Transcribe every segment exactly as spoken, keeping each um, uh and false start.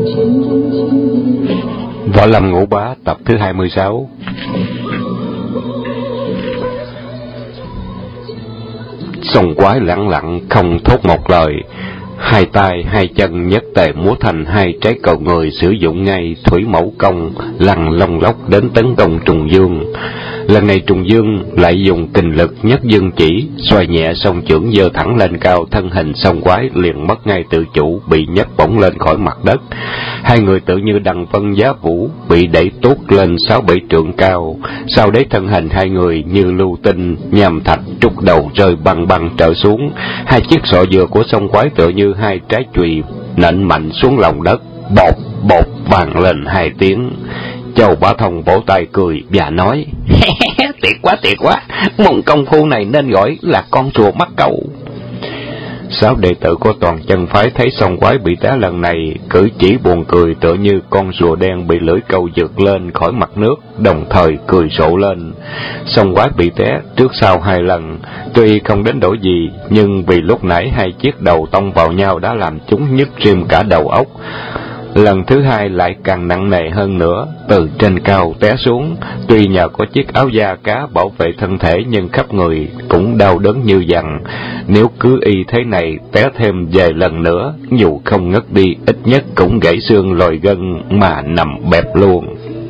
Võ Lâm Ngũ Bá tập thứ hai mươi sáu. Sông Quái lặng lặng không thốt một lời, hai tay hai chân nhất tề múa thành hai trái cầu người, sử dụng ngay thủy mẫu công lăn lông lốc đến tấn công Trùng Dương. Lần này Trùng Dương lại dùng kình lực nhất dương chỉ, xoay nhẹ song chưởng giơ thẳng lên cao, thân hình Sông Quái liền mất ngay tự chủ, bị nhấc bổng lên khỏi mặt đất. Hai người tự như đằng vân giá vũ, bị đẩy tuốt lên sáu bảy trượng cao. Sau đấy thân hình hai người như lưu tinh nham thạch trút đầu rơi băng băng trở xuống. Hai chiếc sọ dừa của Sông Quái tựa như hai trái chùy nện mạnh xuống lòng đất, bột bột vang lên hai tiếng. Châu Bá Thông vỗ tay cười và nói: "Tuyệt quá, tuyệt quá, môn công phu này nên gọi là con rùa mắc câu." Sáu đệ tử của Toàn Chân phái thấy Sông Quái bị té lần này, cử chỉ buồn cười tựa như con rùa đen bị lưỡi câu giật lên khỏi mặt nước, đồng thời cười rộ lên. Sông Quái bị té trước sau hai lần, tuy không đến nỗi gì, nhưng vì lúc nãy hai chiếc đầu tông vào nhau đã làm chúng nhức rim cả đầu óc. Lần thứ hai lại càng nặng nề hơn nữa, từ trên cao té xuống, tuy nhờ có chiếc áo da cá bảo vệ thân thể nhưng khắp người cũng đau đớn như dằn. Nếu cứ y thế này té thêm vài lần nữa, dù không ngất đi ít nhất cũng gãy xương lòi gân mà nằm bẹp luôn.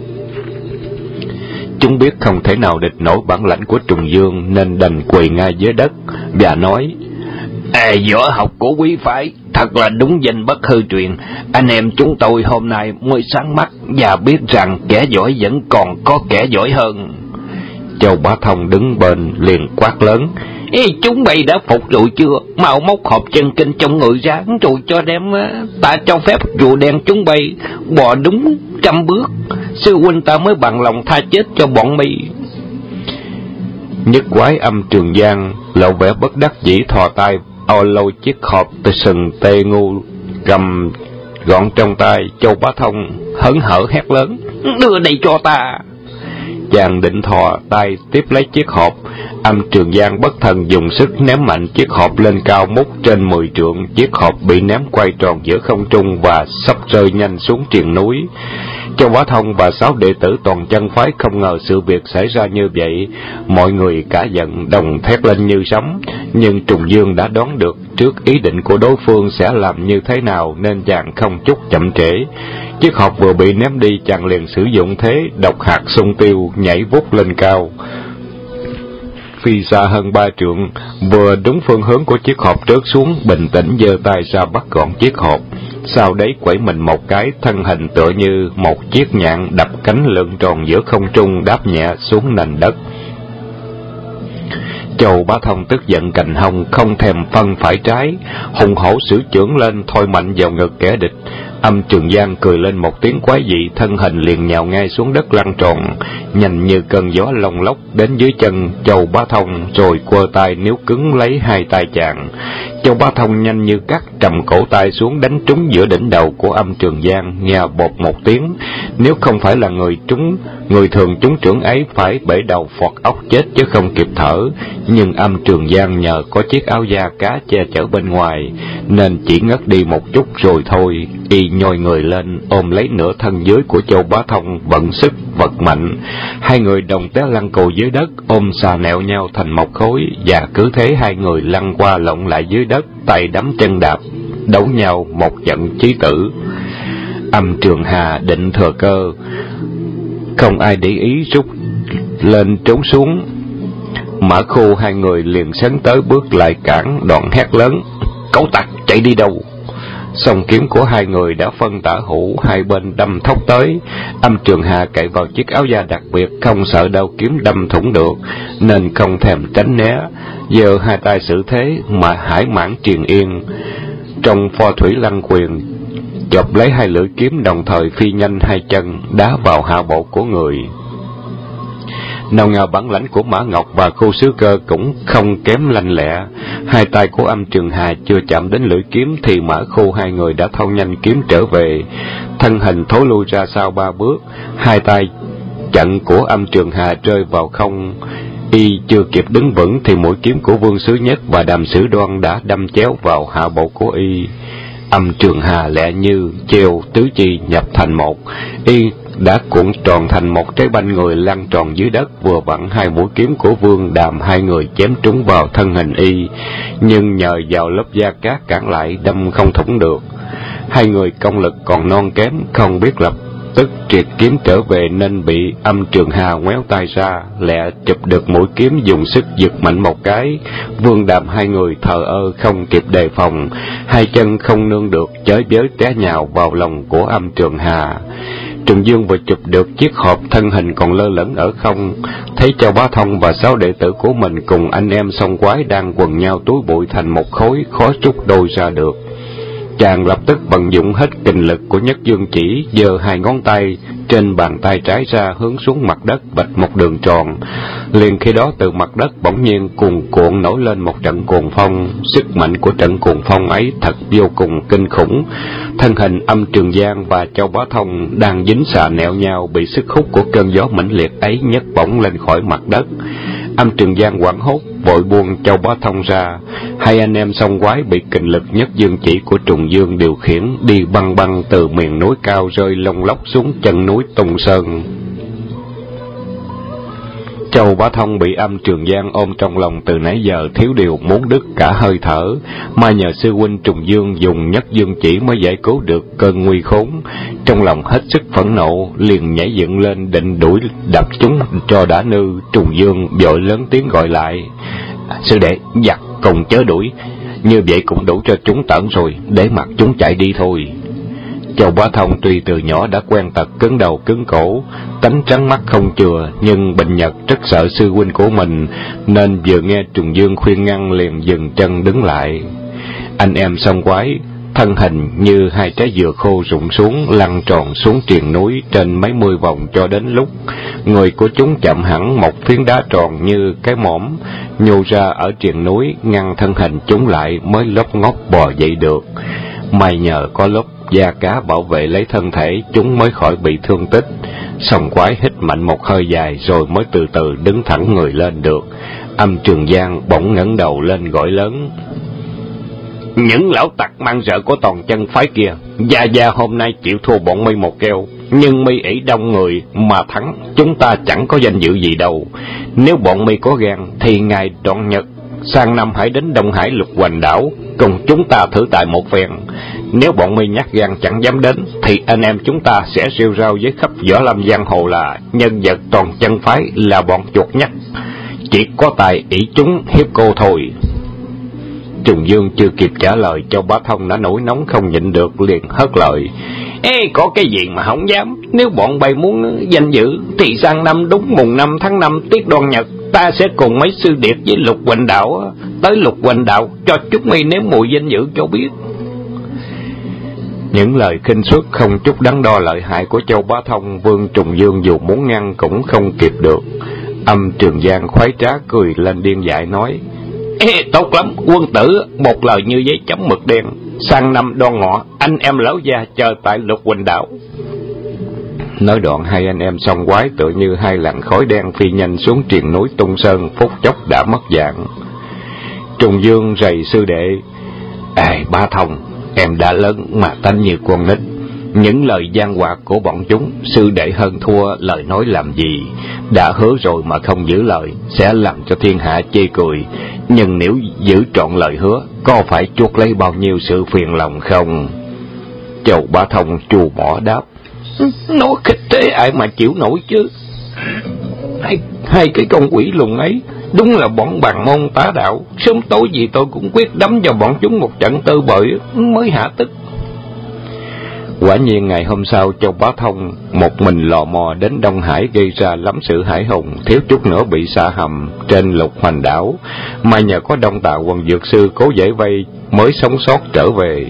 Chúng biết không thể nào địch nổi bản lãnh của Trùng Dương nên đành quỳ ngay dưới đất và nói: "Ê, võ học của quý phái thật là đúng danh bất hư truyền. Anh em chúng tôi hôm nay mới sáng mắt và biết rằng kẻ giỏi vẫn còn có kẻ giỏi hơn." Châu Bá Thông đứng bên liền quát lớn: "Ê, chúng bay đã phục rồi chưa? Mau móc hộp chân kinh trong người ra rồi cho đem, ta cho phép rùa đen chúng bay bò đúng trăm bước, sư huynh ta mới bằng lòng tha chết cho bọn mi." Nhất Quái Âm Trường Giang lộ vẻ bất đắc dĩ thò tay o lôi chiếc hộp từ sừng tê ngu cầm gọn trong tay. Châu Bá Thông hớn hở hét lớn: "Đưa đây cho ta!" Chàng định thò tay tiếp lấy chiếc hộp, Âm Trường Giang bất thần dùng sức ném mạnh chiếc hộp lên cao mút trên mười trượng. Chiếc hộp bị ném quay tròn giữa không trung và sắp rơi nhanh xuống triền núi. Châu Bá Thông và sáu đệ tử Toàn Chân phái không ngờ sự việc xảy ra như vậy, mọi người cả giận đồng thét lên như sấm. Nhưng Trùng Dương đã đoán được trước ý định của đối phương sẽ làm như thế nào nên chàng không chút chậm trễ. Chiếc hộp vừa bị ném đi, chàng liền sử dụng thế độc hạt xung tiêu nhảy vút lên cao, phi xa hơn ba trượng, vừa đúng phương hướng của chiếc hộp rớt xuống, bình tĩnh giơ tay ra bắt gọn chiếc hộp. Sau đấy quẩy mình một cái, thân hình tựa như một chiếc nhạn đập cánh lượn tròn giữa không trung, đáp nhẹ xuống nền đất. Châu Bá Thông tức giận cành hông, không thèm phân phải trái, hùng hổ sử chưởng lên thôi mạnh vào ngực kẻ địch. Âm Trường Giang cười lên một tiếng quái dị, thân hình liền nhào ngay xuống đất lăn tròn, nhanh như cơn gió lồng lốc đến dưới chân Châu Bá Thông, rồi quơ tay níu cứng lấy hai tay chàng. Châu Bá Thông nhanh như cắt trầm cổ tay xuống, đánh trúng giữa đỉnh đầu của Âm Trường Giang, nghe bột một tiếng. Nếu không phải là người trúng người thường trúng trưởng ấy phải bể đầu phọt óc chết chứ không kịp thở, nhưng Âm Trường Giang nhờ có chiếc áo da cá che chở bên ngoài nên chỉ ngất đi một chút rồi thôi. Y nhoi người lên ôm lấy nửa thân dưới của Châu Bá Thông, vận sức vật mạnh, hai người đồng té lăn cù dưới đất, ôm xà nẹo nhau thành một khối, và cứ thế hai người lăn qua lộn lại dưới đất, tay đấm chân đạp, đấu nhau một trận chí tử. Âm Trường Hà định thừa cơ, không ai để ý, rút lên trốn xuống. Mã Khu hai người liền sấn tới bước lại cản, đoạn hét lớn: "Cẩu tặc, chạy đi đâu?" Song kiếm của hai người đã phân tả hữu, hai bên đâm thốc tới. Âm Trường Hà cậy vào chiếc áo da đặc biệt, không sợ đao kiếm đâm thủng được nên không thèm tránh né, giơ hai tay xử thế mà hải mãn triền yên, trong pho thủy lăng quyền, chộp lấy hai lưỡi kiếm, đồng thời phi nhanh hai chân đá vào hạ bộ của người. Nào ngờ bản lãnh của Mã Ngọc và Khu Sứ Cơ cũng không kém lanh lẹ, hai tay của Âm Trường Hà chưa chạm đến lưỡi kiếm thì Mã Khu hai người đã thâu nhanh kiếm trở về, thân hình thối lui ra sau ba bước, hai tay chặn của Âm Trường Hà rơi vào không. Y chưa kịp đứng vững thì mũi kiếm của Vương Sứ Nhất và Đàm Sử Đoan đã đâm chéo vào hạ bộ của y. Âm Trường Hà lẹ như treo tứ chi nhập thành một, y đã cuộn tròn thành một trái banh người lăn tròn dưới đất, vừa vặn hai mũi kiếm của Vương Đàm hai người chém trúng vào thân hình y, nhưng nhờ vào lớp da cát cản lại, đâm không thủng được. Hai người công lực còn non kém, không biết lập tức triệt kiếm trở về, nên bị Âm Trường Hà ngoéo tay ra, lẹ chụp được mũi kiếm, dùng sức giật mạnh một cái. Vương Đàm hai người thờ ơ không kịp đề phòng, hai chân không nương được, chới với té nhào vào lòng của Âm Trường Hà. Trùng Dương vừa chụp được chiếc hộp, thân hình còn lơ lửng ở không, thấy Châu Bá Thông và sáu đệ tử của mình cùng anh em song quái đang quần nhau túi bụi thành một khối, khó trút đôi ra được. Chàng lập tức vận dụng hết kình lực của Nhất Dương Chỉ, giơ hai ngón tay trên bàn tay trái ra, hướng xuống mặt đất vạch một đường tròn. Liền khi đó từ mặt đất bỗng nhiên cuồn cuộn nổi lên một trận cuồng phong. Sức mạnh của trận cuồng phong ấy thật vô cùng kinh khủng. Thân hình Âm Trường Giang và Châu Bá Thông đang dính xà nẹo nhau, bị sức hút của cơn gió mãnh liệt ấy nhấc bổng lên khỏi mặt đất. Âm Trường Giang hoảng hốt vội buông Châu Bá Thông ra. Hai anh em song quái bị kình lực Nhất Dương Chỉ của Trùng Dương điều khiển đi băng băng từ miền núi cao rơi lông lốc xuống chân núi Tung Sơn. Châu Bá Thông bị Âm Trường Giang ôm trong lòng từ nãy giờ, thiếu điều muốn đứt cả hơi thở, mà nhờ sư huynh Trùng Dương dùng Nhất Dương Chỉ mới giải cứu được cơn nguy khốn. Trong lòng hết sức phẫn nộ, liền nhảy dựng lên định đuổi đập chúng cho đã nư. Trùng Dương vội lớn tiếng gọi lại: "Sư đệ, giặc cùng chớ đuổi, như vậy cũng đủ cho chúng tởn rồi, để mặc chúng chạy đi thôi." Châu Bá Thông tuy từ nhỏ đã quen tật cứng đầu cứng cổ, tánh trắng mắt không chừa, nhưng Bình Nhật rất sợ sư huynh của mình, nên vừa nghe Trùng Dương khuyên ngăn liền dừng chân đứng lại. Anh em song quái thân hình như hai trái dừa khô rụng xuống, lăn tròn xuống triền núi trên mấy mươi vòng, cho đến lúc người của chúng chậm hẳn một phiến đá tròn như cái mõm nhô ra ở triền núi, ngăn thân hình chúng lại, mới lóp ngóp bò dậy được. May nhờ có lớp da cá bảo vệ lấy thân thể, chúng mới khỏi bị thương tích. Song quái hít mạnh một hơi dài rồi mới từ từ đứng thẳng người lên được. Âm Trường Giang bỗng ngẩng đầu lên gọi lớn: "Những lão tặc mang rợ của toàn chân phái kia, Gia Gia hôm nay chịu thua bọn mi một keo, nhưng mi ỷ đông người mà thắng, chúng ta chẳng có danh dự gì đâu. Nếu bọn mi có gan thì ngày Đoạn Nhật sang năm hãy đến Đông Hải Lục Hoành Đảo cùng chúng ta thử tại một phen. Nếu bọn mi nhát gan chẳng dám đến, thì anh em chúng ta sẽ rêu rao với khắp võ lâm giang hồ là nhân vật toàn chân phái là bọn chuột nhắt, chỉ có tài ỷ chúng hiếp cô thôi." Trùng Dương chưa kịp trả lời, Châu Bá Thông đã nổi nóng không nhịn được, liền hất lời: "Ê, có cái gì mà không dám? Nếu bọn bay muốn danh dự thì sang năm đúng mùng năm tháng năm tiết Đoan Nhật, ta sẽ cùng mấy sư điệt với Lục Hoành Đạo tới Lục Hoành Đạo cho chúng mi nếm mùi danh dự cho biết." Những lời khinh suất không chút đắn đo lợi hại của Châu Bá Thông, Vương Trùng Dương dù muốn ngăn cũng không kịp được. Âm Trường Giang khoái trá cười lên điên dại nói: "Ê, tốt lắm, quân tử, một lời như giấy chấm mực đen. Sang năm Đoan Ngọ, anh em lão gia chờ tại Lục Hoành Đạo." Nói đoạn, hai anh em song quái tựa như hai làn khói đen phi nhanh xuống triền núi Tung Sơn, phút chốc đã mất dạng. Trùng Dương rầy sư đệ: "Ê, Bá Thông, em đã lớn mà tánh như con nít. Những lời gian hoạt của bọn chúng, sư đệ hơn thua lời nói làm gì? Đã hứa rồi mà không giữ lời, sẽ làm cho thiên hạ chê cười. Nhưng nếu giữ trọn lời hứa, có phải chuốc lấy bao nhiêu sự phiền lòng không?" Châu Bá Thông chù mỏ đáp: "Nói khích thế ai mà chịu nổi chứ. Hai, hai cái con quỷ lùn ấy đúng là bọn bằng môn tá đạo, sớm tối gì tôi cũng quyết đấm cho bọn chúng một trận tơi bời mới hạ tức." Quả nhiên ngày hôm sau, Châu Bá Thông một mình lò mò đến Đông Hải, gây ra lắm sự hãi hùng, thiếu chút nữa bị sa hầm trên Lục Hoành Đảo, mà nhờ có Đông Tà Quần Dược Sư cố giải vây mới sống sót trở về.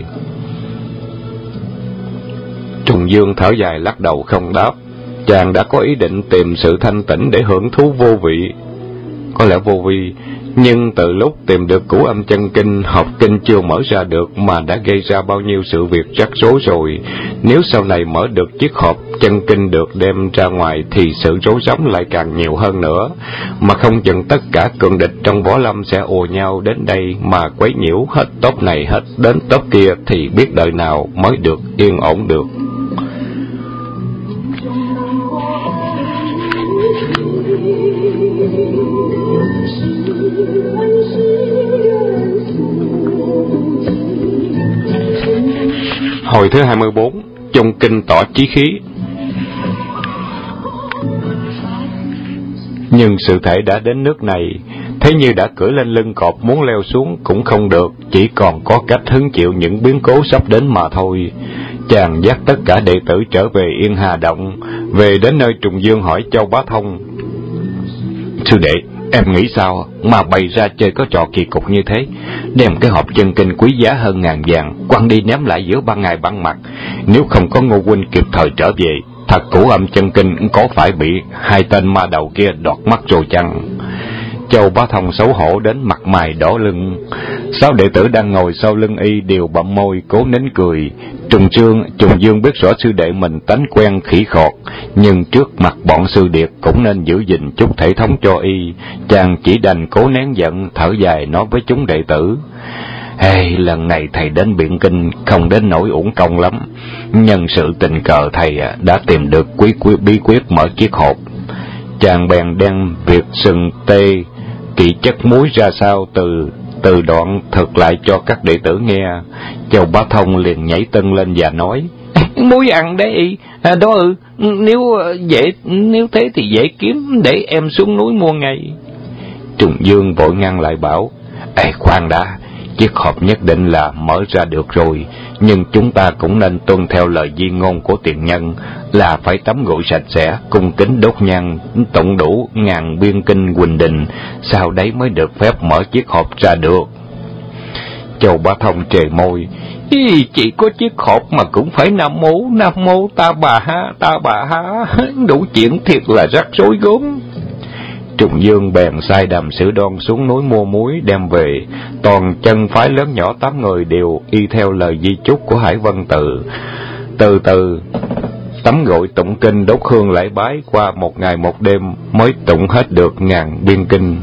Trùng Dương thở dài lắc đầu không đáp. Chàng đã có ý định tìm sự thanh tĩnh để hưởng thú vô vị. Có lẽ vô vi, nhưng từ lúc tìm được Cửu Âm Chân Kinh, học kinh chưa mở ra được mà đã gây ra bao nhiêu sự việc rắc rối rồi. Nếu sau này mở được chiếc hộp chân kinh được đem ra ngoài thì sự rối rắm lại càng nhiều hơn nữa, mà không chừng tất cả cường địch trong võ lâm sẽ ùa nhau đến đây mà quấy nhiễu hết tốp này hết đến tốp kia, thì biết đời nào mới được yên ổn được. Hồi thứ hai mươi bốn, chung kinh tỏ chí khí. Nhưng sự thể đã đến nước này, thế như đã cưỡi lên lưng cọp muốn leo xuống cũng không được, chỉ còn có cách hứng chịu những biến cố sắp đến mà thôi. Chàng dắt tất cả đệ tử trở về Yên Hà Động, về đến nơi Trùng Dương hỏi Châu Bá Thông: Sư đệ, em nghĩ sao mà bày ra chơi có trò kỳ cục như thế, đem cái hộp chân kinh quý giá hơn ngàn vàng quăng đi ném lại giữa ban ngày ban mặt? Nếu không có Ngô huynh kịp thời trở về, thật cửu âm chân kinh có phải bị hai tên ma đầu kia đoạt mất rồi chăng? Châu Bá Thông xấu hổ đến mặt mày đỏ lưng. Sáu đệ tử đang ngồi sau lưng y đều bậm môi cố nín cười. Trùng Dương, Trùng Dương biết rõ sư đệ mình tánh quen khỉ khọt, nhưng trước mặt bọn sư điệt cũng nên giữ gìn chút thể thống cho y. Chàng chỉ đành cố nén giận, thở dài nói với chúng đệ tử: Hey, lần này thầy đến biện kinh không đến nỗi uổng công lắm. Nhân sự tình cờ thầy đã tìm được quý, quý bí quyết mở chiếc hộp. Chàng bèn đem việc sừng tê kỹ chất muối ra sao từ từ đoạn thực lại cho các đệ tử nghe. Châu Bá Thông liền nhảy tưng lên và nói: Muối ăn đấy à, đó ư? Nếu dễ nếu thế thì dễ kiếm, để em xuống núi mua ngay. Trùng Dương vội ngăn lại bảo: Ê, khoan đã, chiếc hộp nhất định là mở ra được rồi, nhưng chúng ta cũng nên tuân theo lời di ngôn của tiền nhân, là phải tắm gội sạch sẽ, cung kính đốt nhang, tụng đủ ngàn biên kinh huỳnh đình, sau đấy mới được phép mở chiếc hộp ra được. Châu Bá Thông trề môi: Ý, chỉ có chiếc hộp mà cũng phải nam mô, nam mô ta bà ha, ta bà ha, đủ chuyện thiệt là rắc rối gốm. Trùng Dương bèn sai Đàm Sử Đoan xuống núi mua muối đem về. Toàn chân phái lớn nhỏ tám người đều y theo lời di chúc của Hải Vân Tự. Từ từ tắm gội tụng kinh đốt hương lễ bái, qua một ngày một đêm mới tụng hết được ngàn biên kinh.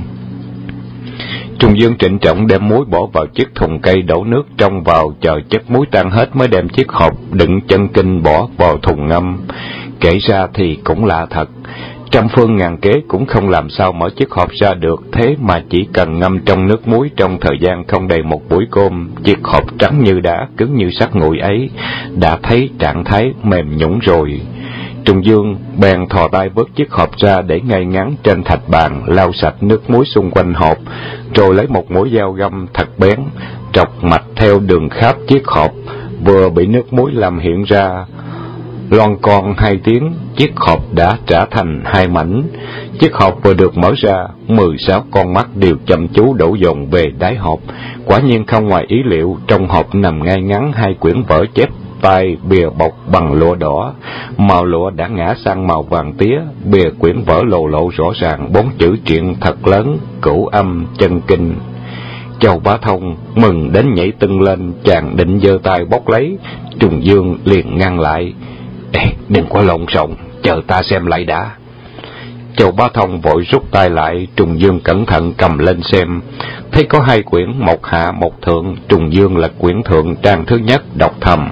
Trùng Dương trịnh trọng đem muối bỏ vào chiếc thùng cây, đổ nước trong vào, chờ chất muối tan hết mới đem chiếc hộp đựng chân kinh bỏ vào thùng ngâm. Kể ra thì cũng lạ thật, trăm phương ngàn kế cũng không làm sao mở chiếc hộp ra được, thế mà chỉ cần ngâm trong nước muối trong thời gian không đầy một buổi cơm, chiếc hộp trắng như đá, cứng như sắt nguội ấy đã thấy trạng thái mềm nhũn rồi. Trùng Dương bèn thò tay vớt chiếc hộp ra để ngay ngắn trên thạch bàn, lau sạch nước muối xung quanh hộp, rồi lấy một mũi dao găm thật bén trọc mạch theo đường khắp chiếc hộp vừa bị nước muối làm hiện ra. Loan con hai tiếng, chiếc hộp đã trả thành hai mảnh. Chiếc hộp vừa được mở ra, mười sáu con mắt đều chăm chú đổ dồn về đáy hộp. Quả nhiên không ngoài ý liệu, trong hộp nằm ngay ngắn hai quyển vở chép tay bìa bọc bằng lụa đỏ, màu lụa đã ngã sang màu vàng tía. Bìa quyển vở lộ lộ rõ ràng bốn chữ truyện thật lớn: Cửu âm chân kinh. Châu Bá Thông mừng đến nhảy tưng lên, chàng định giơ tay bóc lấy, Trùng Dương liền ngăn lại: Ê, đừng có lộn xộn, chờ ta xem lại đã. Châu Bá Thông vội rút tay lại. Trùng Dương cẩn thận cầm lên xem, thấy có hai quyển, một hạ một thượng. Trùng Dương là quyển thượng, trang thứ nhất, đọc thầm: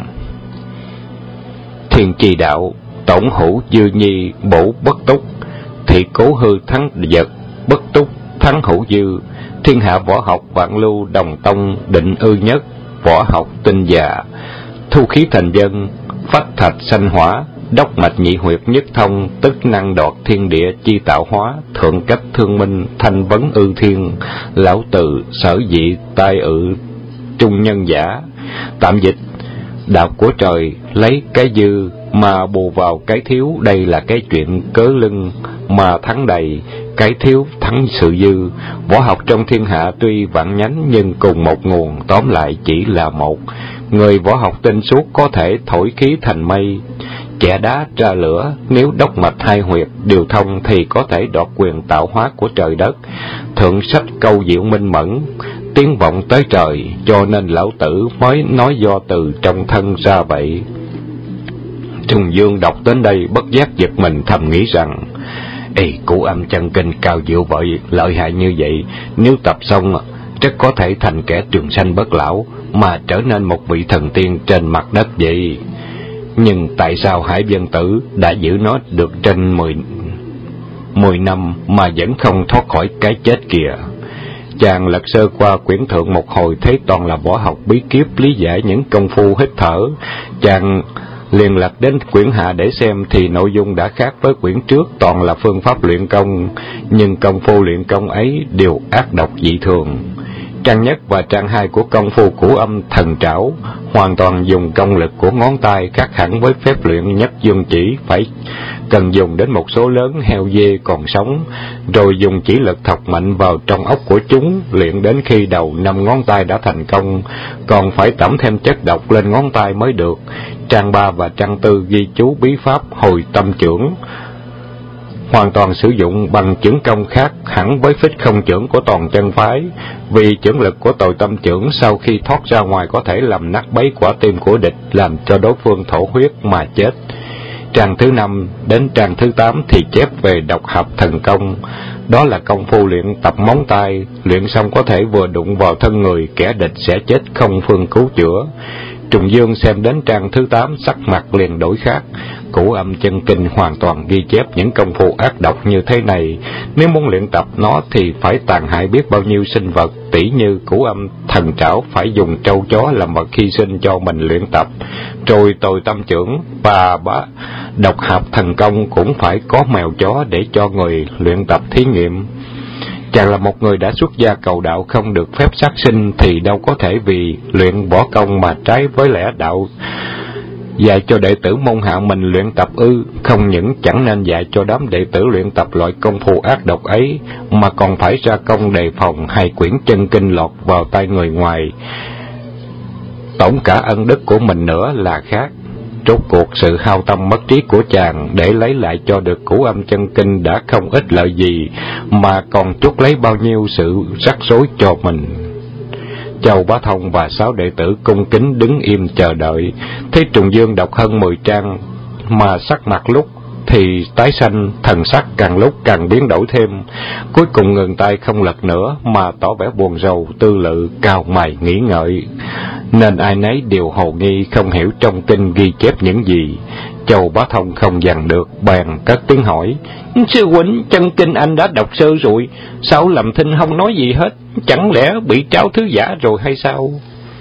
Thiên Chi đạo, tổng hữu dư nhi, bổ bất túc, thị cố hư thắng vật, bất túc thắng hữu dư. Thiên hạ võ học vạn lưu, đồng tông định ư nhất, võ học tinh già, thu khí thành dân, phách thạch sanh hỏa, đốc mạch nhị huyệt nhất thông, tức năng đọt thiên địa chi tạo hóa, thượng cách thương minh, thanh vấn ư thiên. Lão Từ sở dị tai ự trung nhân giả. Tạm dịch: đạo của trời lấy cái dư mà bù vào cái thiếu, đây là cái chuyện cớ lưng mà thắng đầy, cái thiếu thắng sự dư. Võ học trong thiên hạ tuy vạn nhánh nhưng cùng một nguồn, tóm lại chỉ là một. Người võ học tinh suốt có thể thổi khí thành mây, chẻ đá ra lửa. Nếu đốc mạch hai huyệt đều thông thì có thể đoạt quyền tạo hóa của trời đất. Thượng sách câu diệu minh mẫn, tiếng vọng tới trời, cho nên lão tử mới nói do từ trong thân ra vậy. Trùng Dương đọc đến đây bất giác giật mình, thầm nghĩ rằng: Ê, Cửu Âm Chân Kinh cao diệu vậy, lợi hại như vậy, nếu tập xong rất có thể thành kẻ trường sanh bất lão, mà trở nên một vị thần tiên trên mặt đất vậy. Nhưng tại sao Hải Vân Tử đã giữ nó được trên mười mười năm mà vẫn không thoát khỏi cái chết kìa? Chàng lật sơ qua quyển thượng một hồi, thấy toàn là võ học bí kíp, lý giải những công phu hít thở. Chàng liền lật đến quyển hạ để xem, thì nội dung đã khác với quyển trước, toàn là phương pháp luyện công, nhưng công phu luyện công ấy đều ác độc dị thường. Trang nhất và trang hai của công phu Cửu Âm Thần Trảo hoàn toàn dùng công lực của ngón tay, khác hẳn với phép luyện Nhất Dương Chỉ phải cần dùng đến một số lớn heo dê còn sống, rồi dùng chỉ lực thọc mạnh vào trong óc của chúng, luyện đến khi đầu năm ngón tay đã thành công, còn phải tẩm thêm chất độc lên ngón tay mới được. Trang ba và trang tư ghi chú bí pháp hồi tâm chưởng, hoàn toàn sử dụng bằng chưởng công khác hẳn với phích không chưởng của toàn chân phái, vì chưởng lực của Tồi Tâm chưởng sau khi thoát ra ngoài có thể làm nát bấy quả tim của địch, làm cho đối phương thổ huyết mà chết. Trang thứ năm đến trang thứ tám thì chép về độc hợp thần công, đó là công phu luyện tập móng tay, luyện xong có thể vừa đụng vào thân người kẻ địch sẽ chết không phương cứu chữa. Trùng Dương xem đến trang thứ tám, sắc mặt liền đổi khác. Cửu Âm Chân Kinh hoàn toàn ghi chép những công phu ác độc như thế này, nếu muốn luyện tập nó thì phải tàn hại biết bao nhiêu sinh vật, tỉ như Cửu Âm Thần Trảo phải dùng trâu chó làm vật hy sinh cho mình luyện tập, rồi Tồi Tâm chưởng và bá độc hợp thần công cũng phải có mèo chó để cho người luyện tập thí nghiệm. Chàng là một người đã xuất gia cầu đạo, không được phép sát sinh, thì đâu có thể vì luyện võ công mà trái với lẽ đạo dạy cho đệ tử môn hạ mình luyện tập ư? Không những chẳng nên dạy cho đám đệ tử luyện tập loại công phu ác độc ấy, mà còn phải ra công đề phòng hai quyển chân kinh lọt vào tay người ngoài, tổn cả ân đức của mình nữa là khác. Rốt cuộc sự hao tâm mất trí của chàng để lấy lại cho được Cửu Âm Chân Kinh đã không ích lợi gì, mà còn chuốc lấy bao nhiêu sự rắc rối cho mình. Châu Bá Thông và sáu đệ tử cung kính đứng im chờ đợi, thấy Trùng Dương đọc hơn mười trang mà sắc mặt lúc thì tái xanh, thần sắc càng lúc càng biến đổi thêm, cuối cùng ngừng tay không lật nữa mà tỏ vẻ buồn rầu tư lự, cau mày nghĩ ngợi, nên ai nấy đều hồ nghi không hiểu trong kinh ghi chép những gì. Châu Bá Thông không dằn được, bèn cất tiếng hỏi: Sư huynh, chân kinh anh đã đọc sơ rồi, sao làm thinh không nói gì hết? Chẳng lẽ bị tráo thứ giả rồi hay sao?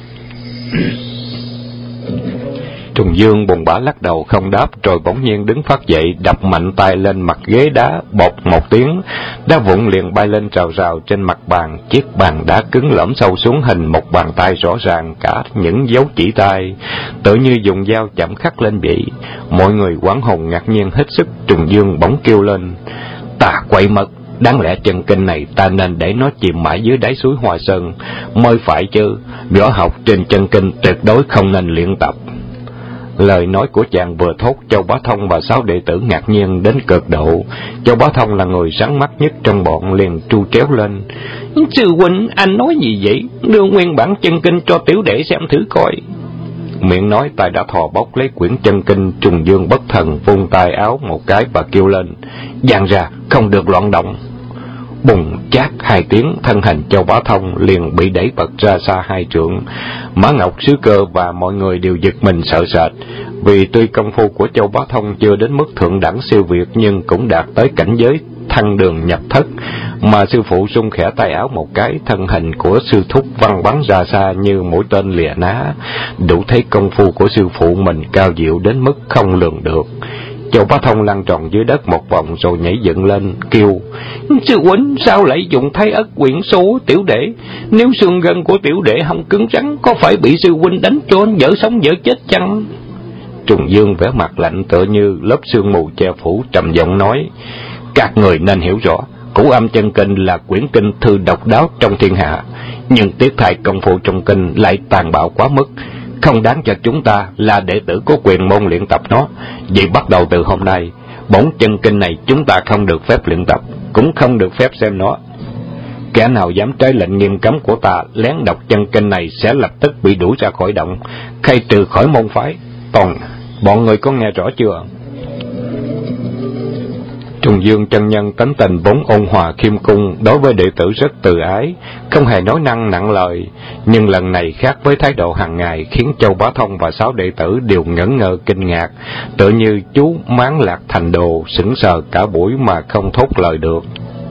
Trùng Dương buồn bã lắc đầu không đáp, rồi bỗng nhiên đứng phát dậy, đập mạnh tay lên mặt ghế đá, bột một tiếng, đá vụn liền bay lên rào rào trên mặt bàn. Chiếc bàn đá cứng lõm sâu xuống hình một bàn tay rõ ràng cả những dấu chỉ tay, tự như dùng dao chạm khắc lên vậy. Mọi người hoảng hồn ngạc nhiên hết sức. Trùng Dương bỗng kêu lên: Ta quậy mất, đáng lẽ chân kinh này ta nên để nó chìm mãi dưới đáy suối Hoa Sơn mới phải chứ, võ học trên chân kinh tuyệt đối không nên luyện tập. Lời nói của chàng vừa thốt, Châu Bá Thông và sáu đệ tử ngạc nhiên đến cực độ. Châu Bá Thông là người sáng mắt nhất trong bọn, liền tru tréo lên: Sư huynh, anh nói gì vậy? Đưa nguyên bản chân kinh cho tiểu đệ xem thử coi. Miệng nói tay đã thò bóc lấy quyển chân kinh. Trùng Dương bất thần vung tay áo một cái và kêu lên: Dàn ra, không được loạn động. Bùng chát hai tiếng, thân hình Châu Bá Thông liền bị đẩy bật ra xa hai trượng. Mã Ngọc Sứ Cơ và mọi người đều giật mình sợ sệt, vì tuy công phu của Châu Bá Thông chưa đến mức thượng đẳng siêu việt, nhưng cũng đạt tới cảnh giới thăng đường nhập thất. Mà sư phụ rung khẽ tay áo một cái, thân hình của sư thúc văng bắn ra xa như mũi tên lìa ná, đủ thấy công phu của sư phụ mình cao diệu đến mức không lường được. Châu Bá Thông lăn tròn dưới đất một vòng rồi nhảy dựng lên kêu: Sư huynh, sao lại dùng Thái Ất quyển số tiểu đệ? Nếu xương gân của tiểu đệ không cứng rắn, có phải bị sư huynh đánh cho dở sống dở chết chăng? Trùng Dương vẻ mặt lạnh tựa như lớp sương mù che phủ, trầm giọng nói: Các người nên hiểu rõ, Cửu Âm Chân Kinh là quyển kinh thư độc đáo trong thiên hạ, nhưng tiếc thay công phu trong kinh lại tàn bạo quá mức, không đáng cho chúng ta là đệ tử có quyền môn luyện tập nó. Vì bắt đầu từ hôm nay, bổn chân kinh này chúng ta không được phép luyện tập, cũng không được phép xem nó. Kẻ nào dám trái lệnh nghiêm cấm của ta lén đọc chân kinh này sẽ lập tức bị đuổi ra khỏi động, khai trừ khỏi môn phái. Toàn Bọn người có nghe rõ chưa? Trùng Dương chân nhân tánh tình vốn ôn hòa khiêm cung, đối với đệ tử rất từ ái, không hề nói năng nặng lời, nhưng lần này khác với thái độ hàng ngày, khiến Châu Bá Thông và sáu đệ tử đều ngẩn ngơ kinh ngạc, tựa như chú máng lạc thành đồ, sững sờ cả buổi mà không thốt lời được.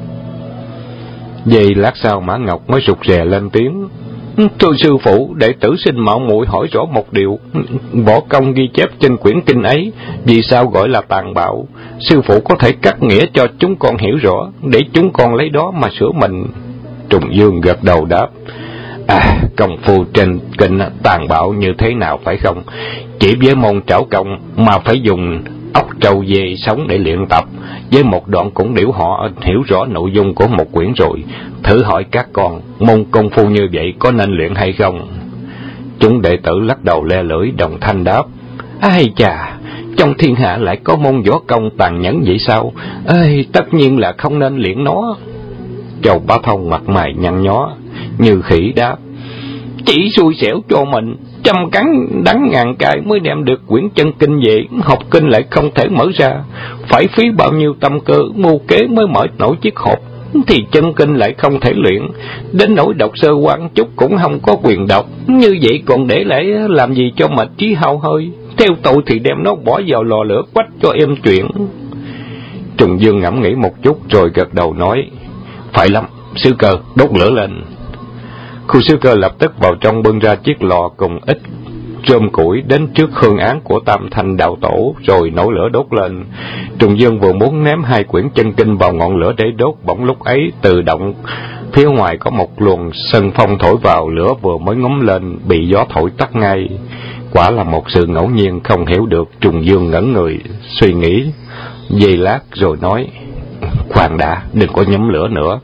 Vậy lát sau Mã Ngọc mới rụt rè lên tiếng: Thưa sư phụ, đệ tử xin mạo muội hỏi rõ một điều. Võ công ghi chép trên quyển kinh ấy, vì sao gọi là tàn bạo? Sư phụ có thể cắt nghĩa cho chúng con hiểu rõ, để chúng con lấy đó mà sửa mình. Trùng Dương gật đầu đáp: À, công phu trên kinh tàn bạo như thế nào phải không? Chỉ với môn trảo công mà phải dùng ốc trâu dê sống để luyện tập, với một đoạn cũng điểu họ hiểu rõ nội dung của một quyển rồi. Thử hỏi các con, môn công phu như vậy có nên luyện hay không? Chúng đệ tử lắc đầu le lưỡi, đồng thanh đáp: Ai chà, trong thiên hạ lại có môn võ công tàn nhẫn vậy sao? Ê, tất nhiên là không nên luyện nó. Châu Bá Thông mặt mày nhăn nhó, như khỉ đáp: Chỉ xui xẻo cho mình, trăm cắn đắng ngàn cay mới đem được quyển chân kinh về, học kinh lại không thể mở ra, phải phí bao nhiêu tâm cơ mưu kế mới mở nổi chiếc hộp, thì chân kinh lại không thể luyện, đến nỗi đọc sơ quan chút cũng không có quyền đọc, như vậy còn để lại làm gì cho mệt trí hao hơi, theo tôi thì đem nó bỏ vào lò lửa quách cho êm chuyện. Trùng Dương ngẫm nghĩ một chút rồi gật đầu nói: Phải lắm, sư cơ, đốt lửa lên. Khu sư cơ lập tức vào trong bưng ra chiếc lò cùng ít rơm củi đến trước hương án của Tam Thanh đạo tổ, rồi nổi lửa đốt lên. Trùng Dương vừa muốn ném hai quyển chân kinh vào ngọn lửa để đốt, bỗng lúc ấy từ động phía ngoài có một luồng sơn phong thổi vào, lửa vừa mới ngấm lên bị gió thổi tắt ngay. Quả là một sự ngẫu nhiên không hiểu được. Trùng Dương ngẩn người suy nghĩ giây lát rồi nói: Khoan đã, đừng có nhóm lửa nữa.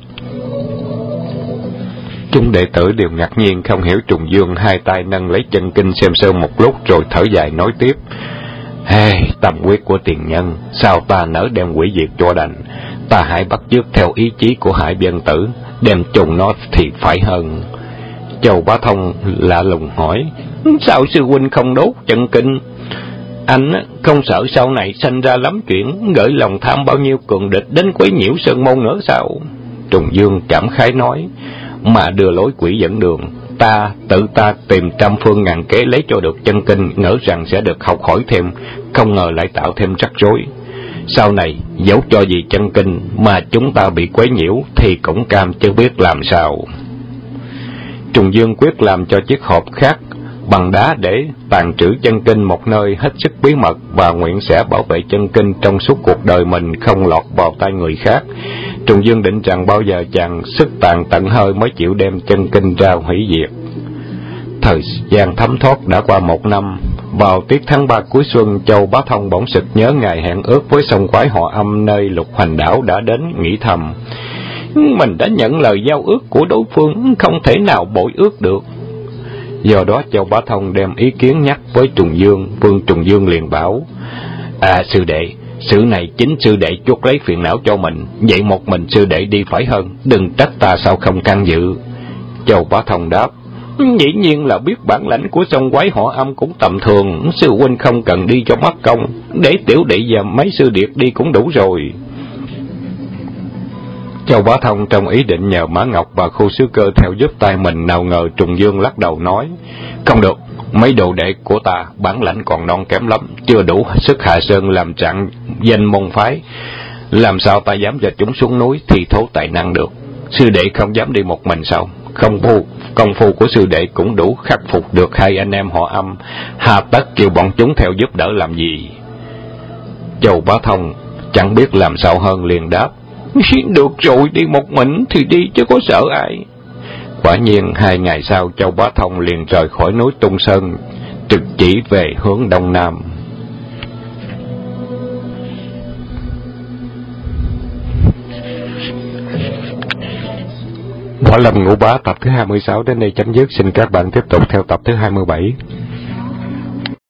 Chúng đệ tử đều ngạc nhiên không hiểu Trùng Dương hai tay nâng lấy chân kinh xem sơ một lúc rồi thở dài nói tiếp: Hey, tâm quyết của tiền nhân, sao ta nỡ đem hủy diệt cho đành? Ta hãy bắt chước theo ý chí của Hải Vân Tử, đem trùng nó thì phải hơn. Châu Bá Thông lạ lùng hỏi: Sao sư huynh không đốt chân kinh? Anh không sợ sau này sanh ra lắm chuyện, gửi lòng tham bao nhiêu cường địch đến quấy nhiễu sơn môn nữa sao? Trùng Dương cảm khái nói: Mà đưa lối quỷ dẫn đường, ta tự ta tìm trăm phương ngàn kế lấy cho được chân kinh, ngỡ rằng sẽ được học hỏi thêm, không ngờ lại tạo thêm rắc rối. Sau này dẫu cho gì chân kinh mà chúng ta bị quấy nhiễu thì cũng cam chứ biết làm sao. Trùng Dương quyết làm cho chiếc hộp khác bằng đá để tàng trữ chân kinh một nơi hết sức bí mật, và nguyện sẽ bảo vệ chân kinh trong suốt cuộc đời mình không lọt vào tay người khác. Trùng Dương định rằng bao giờ chàng sức tàn tận hơi mới chịu đem chân kinh ra hủy diệt. Thời gian thấm thoát đã qua một năm. Vào tiết tháng ba cuối xuân, Châu Bá Thông bỗng sực nhớ ngày hẹn ước với sông quái họ Âm nơi Lục Hoành Đảo đã đến, nghĩ thầm: Mình đã nhận lời giao ước của đối phương, không thể nào bội ước được. Do đó Châu Bá Thông đem ý kiến nhắc với Trùng Dương. Vương Trùng Dương liền bảo: À sư đệ, sự này chính sư đệ chuốc lấy phiền não cho mình, vậy một mình sư đệ đi phải hơn, đừng trách ta sao không can dự. Châu Bá Thông đáp: Dĩ nhiên là biết bản lãnh của sông quái họ Âm cũng tầm thường, sư huynh không cần đi cho mất công, để tiểu đệ và mấy sư điệt đi cũng đủ rồi. Châu Bá Thông trong ý định nhờ Mã Ngọc và Khu Sứ Cơ theo giúp tay mình, nào ngờ Trùng Dương lắc đầu nói: Không được, mấy đồ đệ của ta bản lãnh còn non kém lắm, chưa đủ sức hạ sơn làm trạng danh môn phái, làm sao ta dám cho chúng xuống núi thì thố tài năng được. Sư đệ không dám đi một mình sao? Không phu công phu của sư đệ cũng đủ khắc phục được hai anh em họ Âm, hà tất kêu bọn chúng theo giúp đỡ làm gì? Châu Bá Thông chẳng biết làm sao hơn, liền đáp: Được rồi, đi một mình thì đi chứ có sợ ai. Quả nhiên hai ngày sau, Châu Bá Thông liền rời khỏi núi Tung Sơn, trực chỉ về hướng đông nam. Võ Lâm Ngũ Bá tập thứ hai mươi sáu đến đây chấm dứt. Xin các bạn tiếp tục theo tập thứ hai mươi bảy.